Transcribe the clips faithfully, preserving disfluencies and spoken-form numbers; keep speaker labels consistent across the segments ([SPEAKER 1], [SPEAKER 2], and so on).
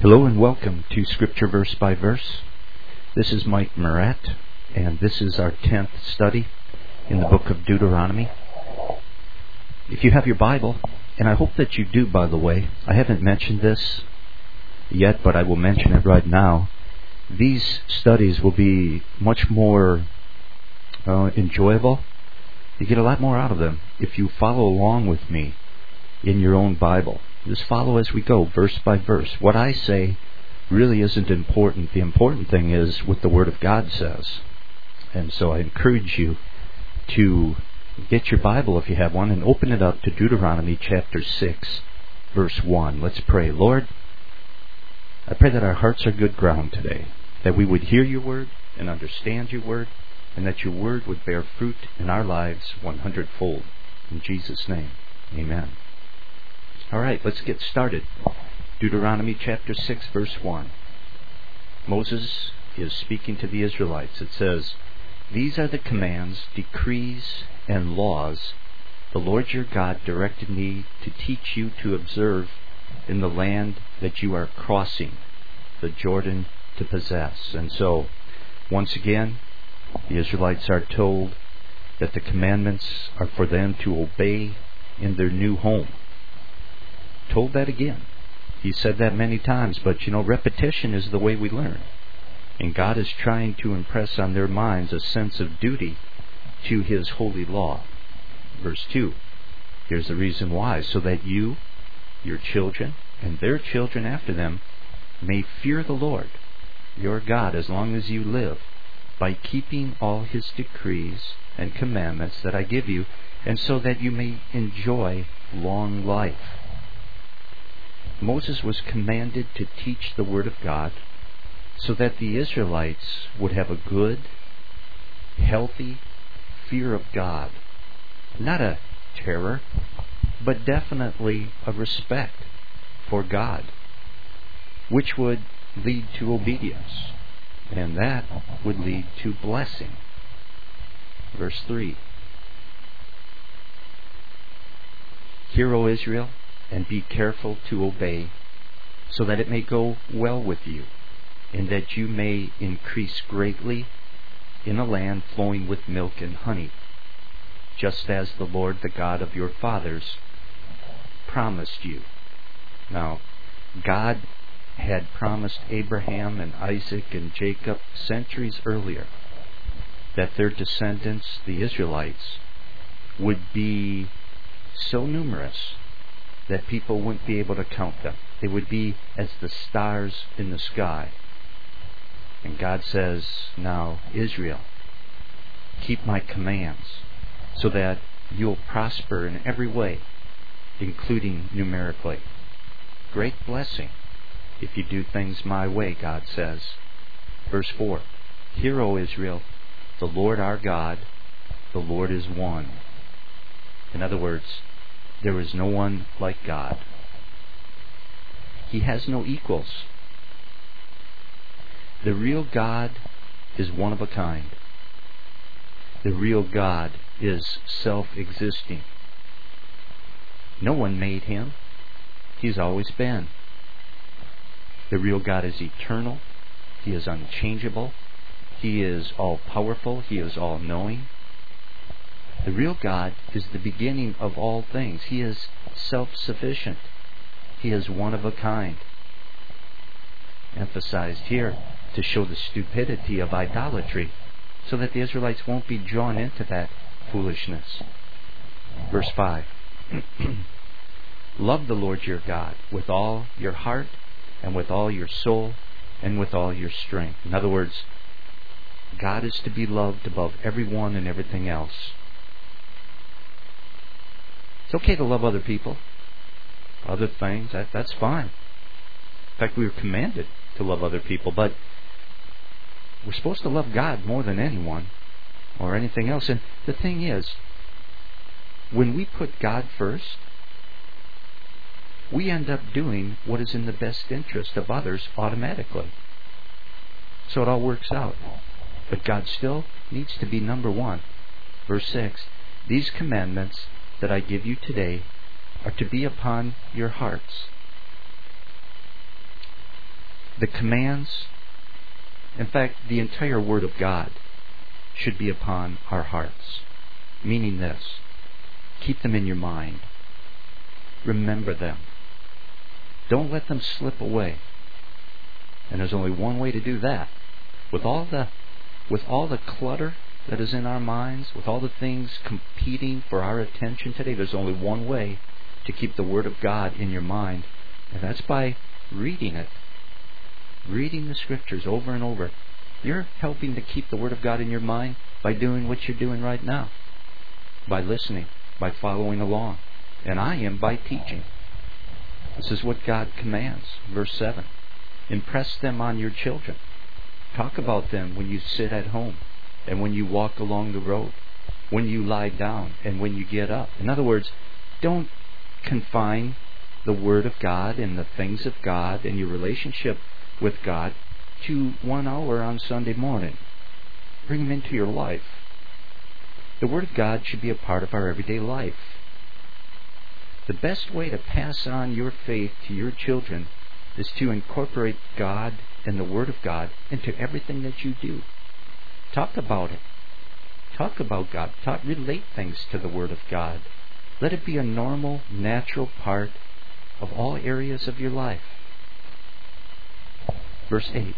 [SPEAKER 1] Hello and welcome to Scripture Verse by Verse. This is Mike Murat, and this is our tenth study in the book of Deuteronomy. If you have your Bible, and I hope that you do, by the way, I haven't mentioned this yet, but I will mention it right now. These studies will be much more uh, enjoyable. You get a lot more out of them if you follow along with me in your own Bible. Just follow as we go, verse by verse. What I say really isn't important. The important thing is what the Word of God says. And so I encourage you to get your Bible, if you have one, and open it up to Deuteronomy chapter six, verse one. Let's pray. Lord, I pray that our hearts are good ground today, that we would hear your Word and understand your Word, and that your Word would bear fruit in our lives one hundredfold. In Jesus' name, amen. All right, let's get started. Deuteronomy chapter six, verse one. Moses is speaking to the Israelites. It says, "These are the commands, decrees, and laws the Lord your God directed me to teach you to observe in the land that you are crossing the Jordan to possess." And so, once again, the Israelites are told that the commandments are for them to obey in their new home. Told that again. He said that many times, but you know, repetition is the way we learn. And God is trying to impress on their minds a sense of duty to His holy law. Verse two. Here's the reason why. So that you, your children, and their children after them may fear the Lord, your God, as long as you live, by keeping all His decrees and commandments that I give you, and so that you may enjoy long life. Moses was commanded to teach the Word of God so that the Israelites would have a good, healthy fear of God. Not a terror, but definitely a respect for God, which would lead to obedience, and that would lead to blessing. Verse three. "Hear, O Israel, and be careful to obey, so that it may go well with you, and that you may increase greatly in a land flowing with milk and honey, just as the Lord, the God of your fathers, promised you." Now, God had promised Abraham and Isaac and Jacob centuries earlier that their descendants, the Israelites, would be so numerous that people wouldn't be able to count them. They would be as the stars in the sky. And God says, "Now, Israel, keep my commands so that you'll prosper in every way, including numerically. Great blessing if you do things my way," God says. Verse four. "Hear, O Israel, the Lord our God, the Lord is one." In other words, there is no one like God. He has no equals. The real God is one of a kind. The real God is self-existing. No one made Him. He's always been. The real God is eternal. He is unchangeable. He is all-powerful. He is all-knowing. The real God is the beginning of all things. He is self-sufficient. He is one of a kind. Emphasized here to show the stupidity of idolatry, so that the Israelites won't be drawn into that foolishness. Verse five. "Love the Lord your God with all your heart, and with all your soul, and with all your strength." In other words, God is to be loved above everyone and everything else. It's okay to love other people, other things, that, that's fine. In fact, we were commanded to love other people, but we're supposed to love God more than anyone or anything else. And the thing is, when we put God first, we end up doing what is in the best interest of others automatically. So it all works out. But God still needs to be number one. Verse six. "These commandments that I give you today are to be upon your hearts. The commands, in fact, the entire Word of God should be upon our hearts. Meaning this, keep them in your mind. Remember them. Don't let them slip away. And there's only one way to do that. With all the with all the clutter that is in our minds, with all the things competing for our attention today, there's only one way to keep the Word of God in your mind, and that's by reading it. Reading the Scriptures over and over. You're helping to keep the Word of God in your mind by doing what you're doing right now. By listening, by following along. And I am by teaching. This is what God commands. Verse seven. Impress them on your children. Talk about them when you sit at home and when you walk along the road, when you lie down and when you get up. In other words, don't confine the Word of God and the things of God and your relationship with God to one hour on Sunday morning. Bring them into your life. The Word of God should be a part of our everyday life. The best way to pass on your faith to your children is to incorporate God and the Word of God into everything that you do. Talk about it. Talk about God. Talk, relate things to the Word of God. Let it be a normal, natural part of all areas of your life. Verse eight.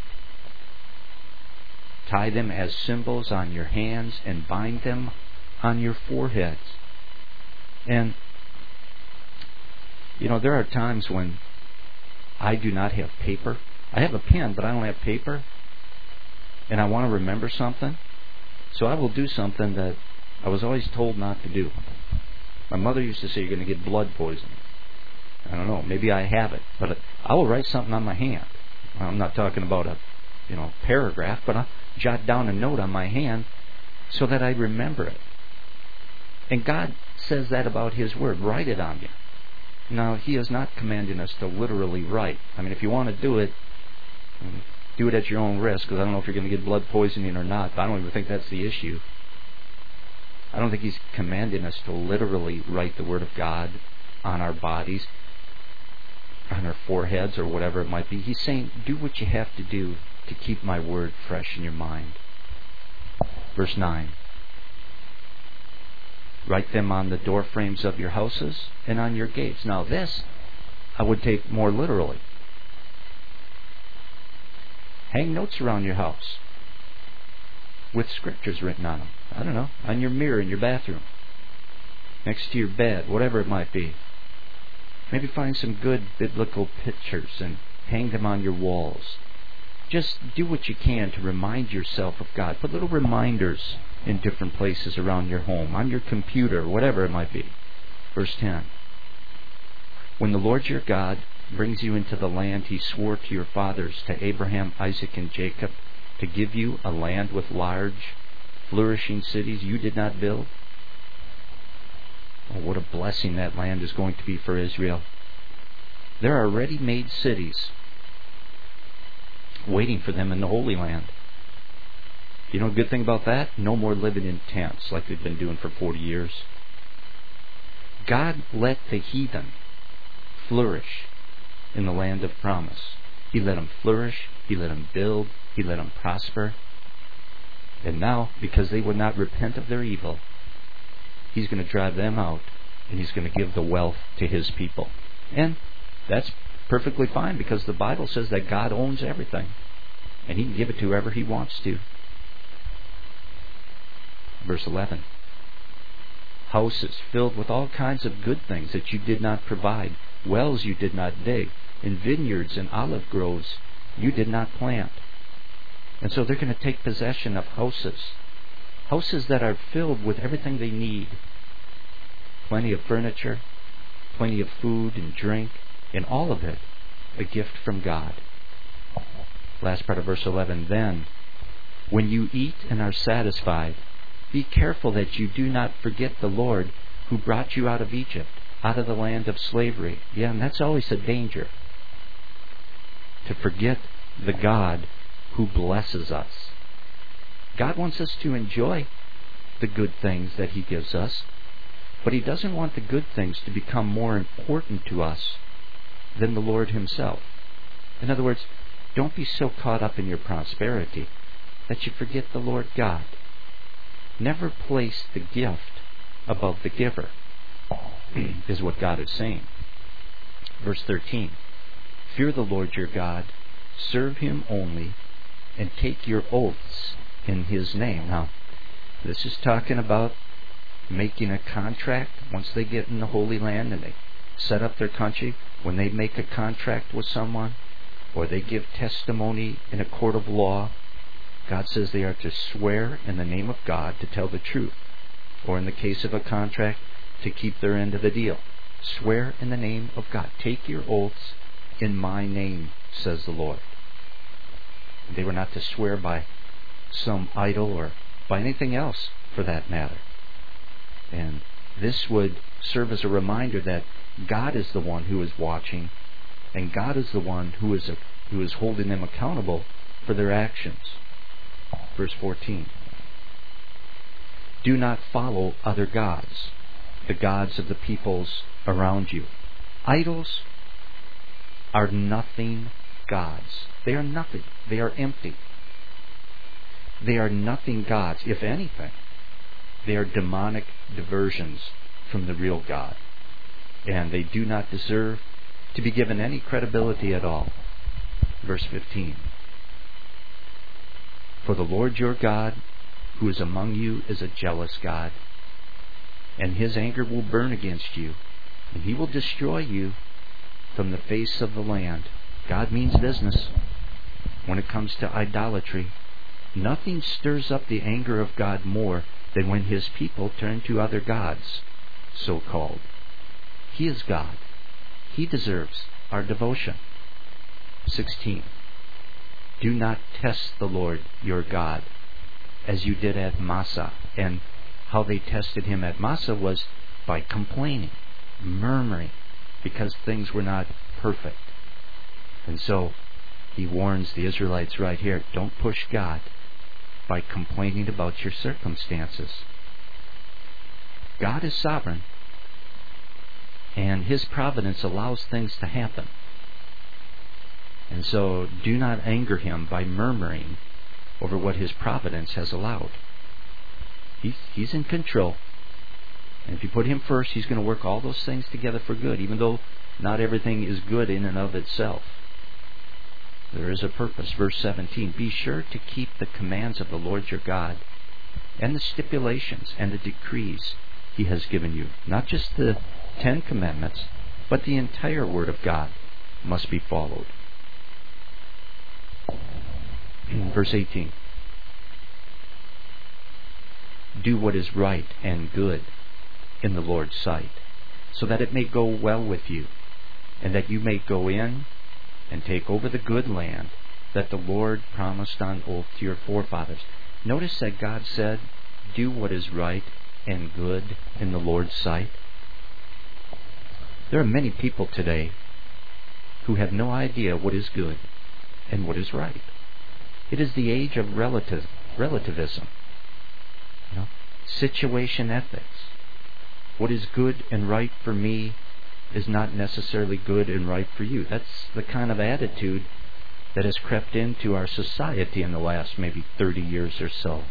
[SPEAKER 1] Tie them as symbols on your hands and bind them on your foreheads. And, you know, there are times when I do not have paper. I have a pen, but I don't have paper. And I want to remember something. So I will do something that I was always told not to do. My mother used to say, you're going to get blood poisoning. I don't know, maybe I have it. But I will write something on my hand. I'm not talking about a, you know, paragraph, but I'll jot down a note on my hand so that I remember it. And God says that about His Word. Write it on you. Now, He is not commanding us to literally write. I mean, if you want to do it, do it at your own risk, because I don't know if you're going to get blood poisoning or not, but I don't even think that's the issue. I don't think He's commanding us to literally write the Word of God on our bodies, on our foreheads, or whatever it might be. He's saying, do what you have to do to keep my Word fresh in your mind. Verse nine. Write them on the door frames of your houses and on your gates. Now this, I would take more literally. Hang notes around your house with scriptures written on them. I don't know, on your mirror in your bathroom, next to your bed, whatever it might be. Maybe find some good biblical pictures and hang them on your walls. Just do what you can to remind yourself of God. Put little reminders in different places around your home, on your computer, whatever it might be. Verse ten. When the Lord your God brings you into the land He swore to your fathers, to Abraham, Isaac, and Jacob, to give you a land with large, flourishing cities you did not build. Oh, what a blessing that land is going to be for Israel. There are ready-made cities waiting for them in the Holy Land. You know a good thing about that? No more living in tents like they've been doing for forty years. God let the heathen flourish in the land of promise. He let them flourish. He let them build. He let them prosper. And now, because they would not repent of their evil, He's going to drive them out, and He's going to give the wealth to His people. And that's perfectly fine, because the Bible says that God owns everything, and He can give it to whoever He wants to. Verse eleven. Houses filled with all kinds of good things that you did not provide, wells you did not dig, and vineyards and olive groves you did not plant. And so they're going to take possession of houses. Houses that are filled with everything they need. Plenty of furniture, plenty of food and drink, and all of it a gift from God. Last part of verse eleven. Then, when you eat and are satisfied, be careful that you do not forget the Lord who brought you out of Egypt, out of the land of slavery. Yeah, and that's always a danger. To forget the God who blesses us. God wants us to enjoy the good things that He gives us, but He doesn't want the good things to become more important to us than the Lord Himself. In other words, Don't be so caught up in your prosperity that you forget the Lord God. Never place the gift above the giver, is what God is saying. Verse thirteen, fear the Lord your God, serve Him only, and take your oaths in His name. Now, this is talking about making a contract once they get in the Holy Land and they set up their country. When they make a contract with someone, or they give testimony in a court of law, God says they are to swear in the name of God to tell the truth. Or in the case of a contract, to keep their end of the deal. Swear in the name of God. Take your oaths in my name, says the Lord. They were not to swear by some idol or by anything else for that matter. And this would serve as a reminder that God is the one who is watching, and God is the one who is a, who is holding them accountable for their actions. Verse fourteen. Do not follow other gods, the gods of the peoples around you. Idols are nothing gods. They are nothing. They are empty. They are nothing gods. If anything, they are demonic diversions from the real God. And they do not deserve to be given any credibility at all. Verse fifteen. For the Lord your God, who is among you, is a jealous God, and His anger will burn against you, and He will destroy you from the face of the land. God means business when it comes to idolatry. Nothing stirs up the anger of God more than when His people turn to other gods, so-called. He is God. He deserves our devotion. sixteen. Do not test the Lord your God as you did at Massah. And how they tested Him at Massah was by complaining, murmuring, because things were not perfect. And so He warns the Israelites right here, don't push God by complaining about your circumstances. God is sovereign, and His providence allows things to happen. And so do not anger Him by murmuring over what His providence has allowed. He's, he's in control. And if you put Him first, He's going to work all those things together for good, even though not everything is good in and of itself. There is a purpose. Verse seventeen, be sure to keep the commands of the Lord your God, and the stipulations and the decrees He has given you. Not just the Ten Commandments, but the entire Word of God must be followed. Verse eighteen. Do what is right and good in the Lord's sight, so that it may go well with you, and that you may go in and take over the good land that the Lord promised on oath to your forefathers. Notice that God said, do what is right and good in the Lord's sight. There are many people today who have no idea what is good and what is right. It is the age of relative, relativism. You know, situation ethics. What is good and right for me is not necessarily good and right for you. That's the kind of attitude that has crept into our society in the last maybe thirty years or so.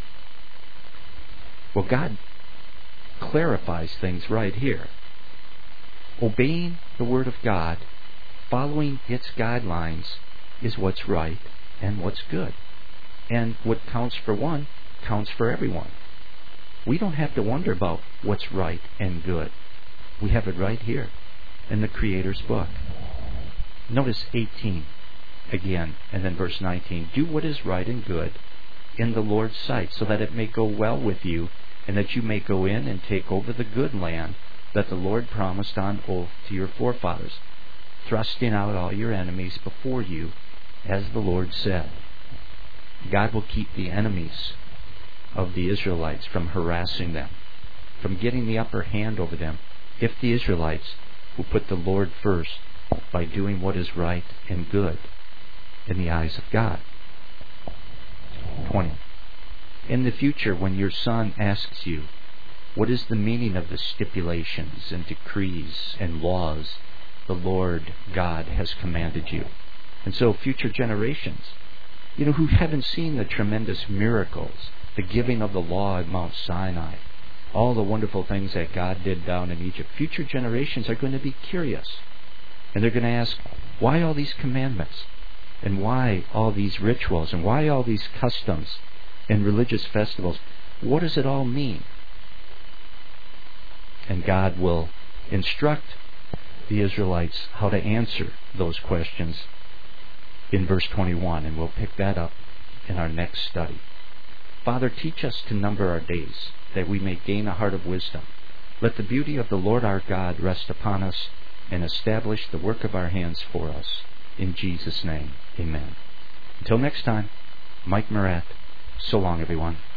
[SPEAKER 1] Well, God clarifies things right here. Obeying the Word of God, following its guidelines, is what's right and what's good. And what counts for one counts for everyone. We don't have to wonder about what's right and good. We have it right here in the Creator's book. Notice eighteen again, and then verse nineteen. Do what is right and good in the Lord's sight, so that it may go well with you, and that you may go in and take over the good land that the Lord promised on oath to your forefathers, thrusting out all your enemies before you, as the Lord said. God will keep the enemies of the Israelites from harassing them, from getting the upper hand over them, if the Israelites will put the Lord first by doing what is right and good in the eyes of God. twenty. In the future, when your son asks you, what is the meaning of the stipulations and decrees and laws the Lord God has commanded you? And so future generations, you know, who haven't seen the tremendous miracles, the giving of the law at Mount Sinai, all the wonderful things that God did down in Egypt, future generations are going to be curious. And they're going to ask, why all these commandments? And why all these rituals? And why all these customs and religious festivals? What does it all mean? And God will instruct the Israelites how to answer those questions in verse twenty-one, and we'll pick that up in our next study. Father, teach us to number our days, that we may gain a heart of wisdom. Let the beauty of the Lord our God rest upon us, and establish the work of our hands for us. In Jesus' name, amen. Until next time, Mike Murat. So long, everyone.